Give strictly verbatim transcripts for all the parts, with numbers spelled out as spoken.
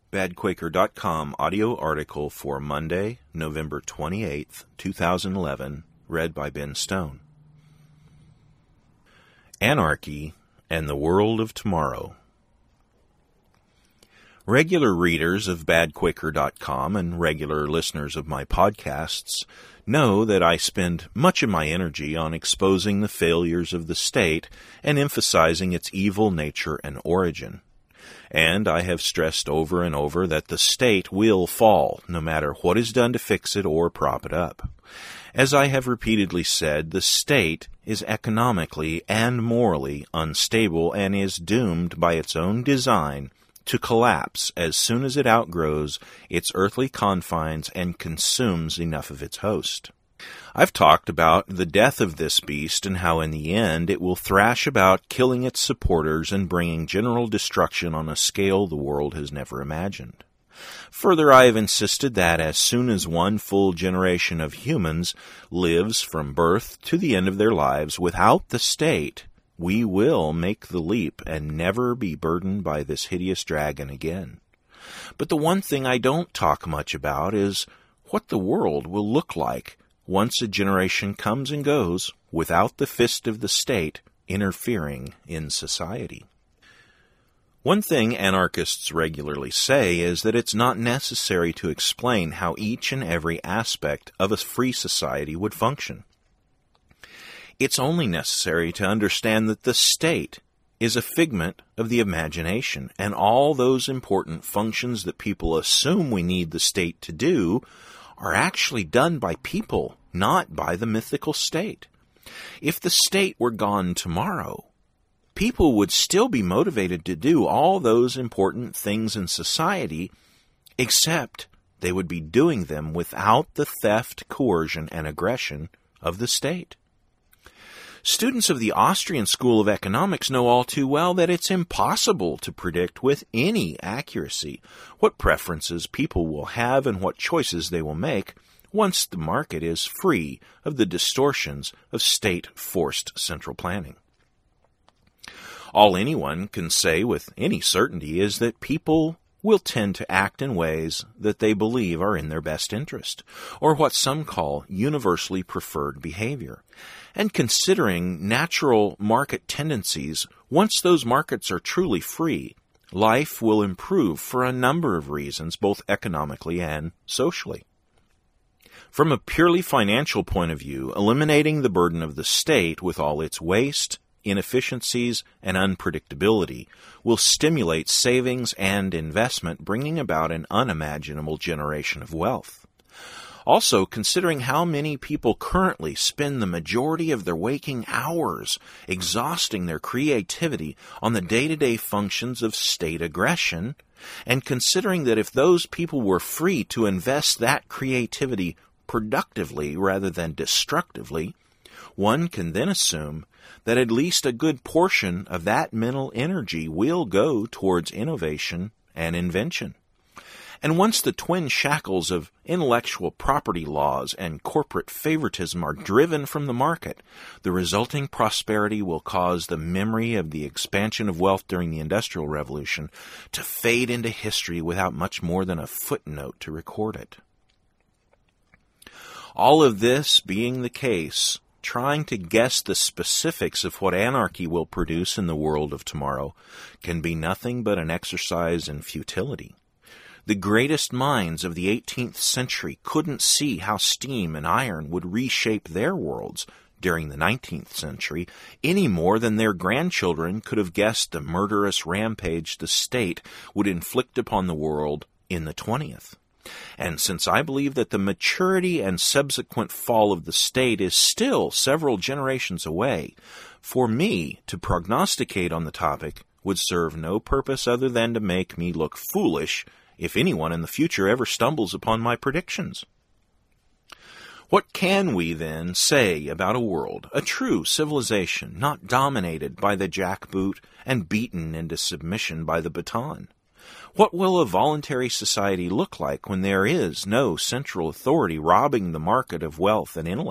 bad quaker dot com audio article for Monday, November twenty-eighth, two thousand eleven, read by Ben Stone. Anarchy and the World of Tomorrow. Regular readers of bad quaker dot com and regular listeners of my podcasts know that I spend much of my energy on exposing the failures of the state and emphasizing its evil nature and origin. And I have stressed over and over that the state will fall, no matter what is done to fix it or prop it up. As I have repeatedly said, the state is economically and morally unstable and is doomed by its own design to collapse as soon as it outgrows its earthly confines and consumes enough of its host. I've talked about the death of this beast and how in the end it will thrash about killing its supporters and bringing general destruction on a scale the world has never imagined. Further, I have insisted that as soon as one full generation of humans lives from birth to the end of their lives without the state, we will make the leap and never be burdened by this hideous dragon again. But the one thing I don't talk much about is what the world will look like once a generation comes and goes without the fist of the state interfering in society. One thing anarchists regularly say is that it's not necessary to explain how each and every aspect of a free society would function. It's only necessary to understand that the state is a figment of the imagination, and all those important functions that people assume we need the state to do are actually done by people, not by the mythical state. If the state were gone tomorrow, people would still be motivated to do all those important things in society, except they would be doing them without the theft, coercion, and aggression of the state. Students of the Austrian School of Economics know all too well that it's impossible to predict with any accuracy what preferences people will have and what choices they will make once the market is free of the distortions of state-forced central planning. All anyone can say with any certainty is that people will tend to act in ways that they believe are in their best interest, or what some call universally preferred behavior. And considering natural market tendencies, once those markets are truly free, life will improve for a number of reasons, both economically and socially. From a purely financial point of view, eliminating the burden of the state with all its waste, inefficiencies, and unpredictability will stimulate savings and investment, bringing about an unimaginable generation of wealth. Also, considering how many people currently spend the majority of their waking hours exhausting their creativity on the day-to-day functions of state aggression, and considering that if those people were free to invest that creativity productively rather than destructively, one can then assume that at least a good portion of that mental energy will go towards innovation and invention. And once the twin shackles of intellectual property laws and corporate favoritism are driven from the market, the resulting prosperity will cause the memory of the expansion of wealth during the Industrial Revolution to fade into history without much more than a footnote to record it. All of this being the case, trying to guess the specifics of what anarchy will produce in the world of tomorrow can be nothing but an exercise in futility. The greatest minds of the eighteenth century couldn't see how steam and iron would reshape their worlds during the nineteenth century any more than their grandchildren could have guessed the murderous rampage the state would inflict upon the world in the twentieth. And since I believe that the maturity and subsequent fall of the state is still several generations away, for me to prognosticate on the topic would serve no purpose other than to make me look foolish if anyone in the future ever stumbles upon my predictions. What can we then say about a world, a true civilization, not dominated by the jackboot and beaten into submission by the baton? What will a voluntary society look like when there is no central authority robbing the market of wealth and intellect?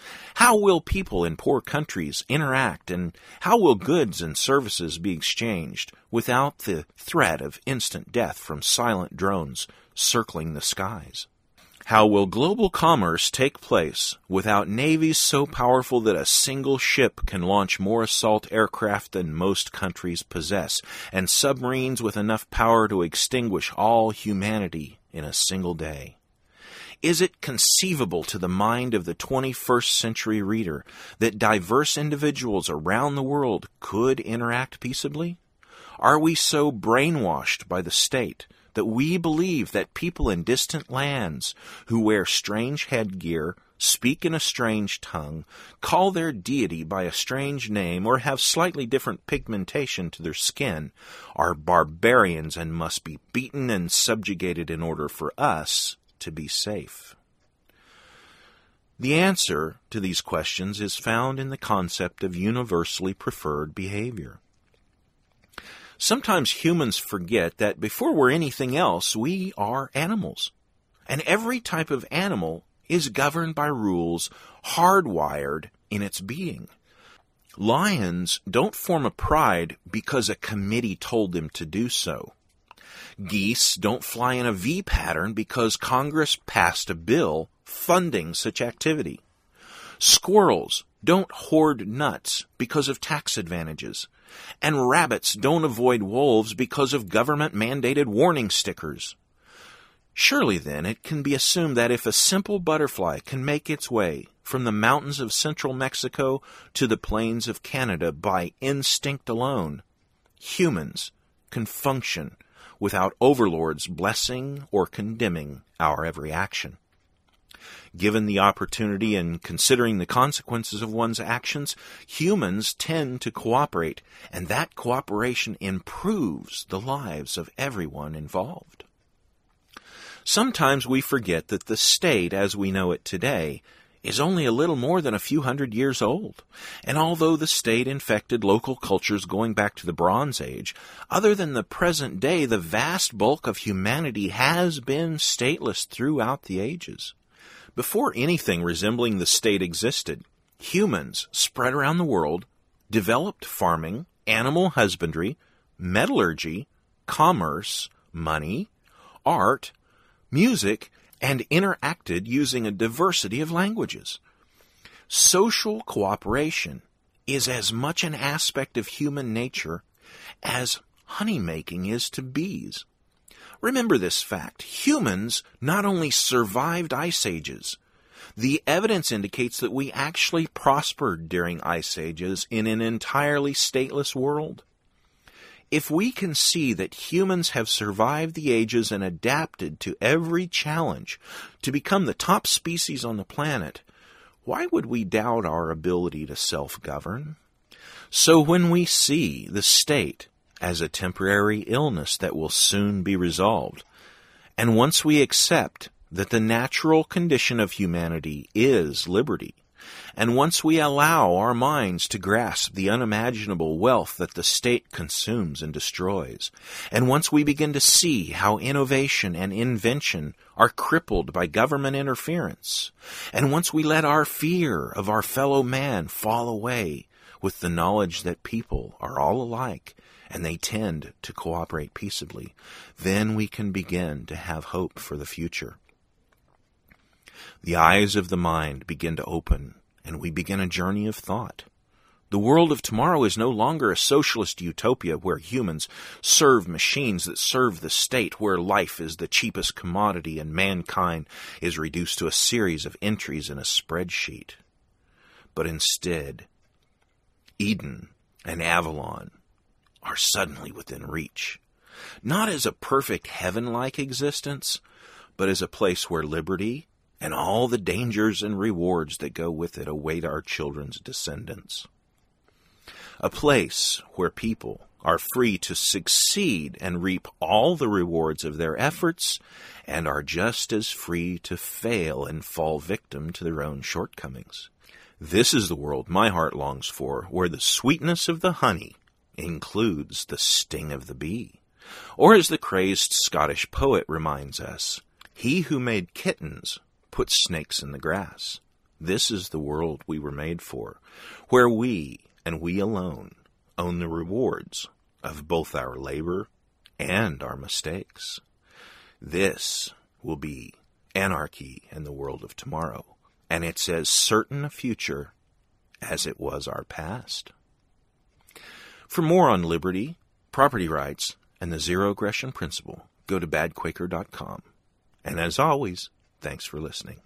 How will people in poor countries interact, and how will goods and services be exchanged without the threat of instant death from silent drones circling the skies? How will global commerce take place without navies so powerful that a single ship can launch more assault aircraft than most countries possess, and submarines with enough power to extinguish all humanity in a single day? Is it conceivable to the mind of the twenty-first century reader that diverse individuals around the world could interact peaceably? Are we so brainwashed by the state that we believe that people in distant lands who wear strange headgear, speak in a strange tongue, call their deity by a strange name, or have slightly different pigmentation to their skin, are barbarians and must be beaten and subjugated in order for us to be safe? The answer to these questions is found in the concept of universally preferred behavior. Sometimes humans forget that before we're anything else, we are animals. And every type of animal is governed by rules hardwired in its being. Lions don't form a pride because a committee told them to do so. Geese don't fly in a V pattern because Congress passed a bill funding such activity. Squirrels don't hoard nuts because of tax advantages. And rabbits don't avoid wolves because of government-mandated warning stickers. Surely, then, it can be assumed that if a simple butterfly can make its way from the mountains of central Mexico to the plains of Canada by instinct alone, humans can function without overlords blessing or condemning our every action. Given the opportunity and considering the consequences of one's actions, humans tend to cooperate, and that cooperation improves the lives of everyone involved. Sometimes we forget that the state, as we know it today, is only a little more than a few hundred years old. And although the state infected local cultures going back to the Bronze Age, other than the present day, the vast bulk of humanity has been stateless throughout the ages. Before anything resembling the state existed, humans spread around the world developed farming, animal husbandry, metallurgy, commerce, money, art, music, and interacted using a diversity of languages. Social cooperation is as much an aspect of human nature as honey-making is to bees. Remember this fact. Humans not only survived ice ages, the evidence indicates that we actually prospered during ice ages in an entirely stateless world. If we can see that humans have survived the ages and adapted to every challenge to become the top species on the planet, why would we doubt our ability to self-govern? So when we see the state as a temporary illness that will soon be resolved, and once we accept that the natural condition of humanity is liberty, and once we allow our minds to grasp the unimaginable wealth that the state consumes and destroys, and once we begin to see how innovation and invention are crippled by government interference, and once we let our fear of our fellow man fall away with the knowledge that people are all alike and they tend to cooperate peaceably, then we can begin to have hope for the future. The eyes of the mind begin to open, and we begin a journey of thought. The world of tomorrow is no longer a socialist utopia where humans serve machines that serve the state, where life is the cheapest commodity and mankind is reduced to a series of entries in a spreadsheet. But instead, Eden and Avalon are suddenly within reach, not as a perfect heaven-like existence, but as a place where liberty and all the dangers and rewards that go with it await our children's descendants. A place where people are free to succeed and reap all the rewards of their efforts, and are just as free to fail and fall victim to their own shortcomings. This is the world my heart longs for, where the sweetness of the honey includes the sting of the bee. Or as the crazed Scottish poet reminds us, he who made kittens put snakes in the grass. This is the world we were made for, where we, and we alone, own the rewards of both our labor and our mistakes. This will be anarchy in the world of tomorrow, and it's as certain a future as it was our past. For more on liberty, property rights, and the zero aggression principle, go to bad quaker dot com. And as always, thanks for listening.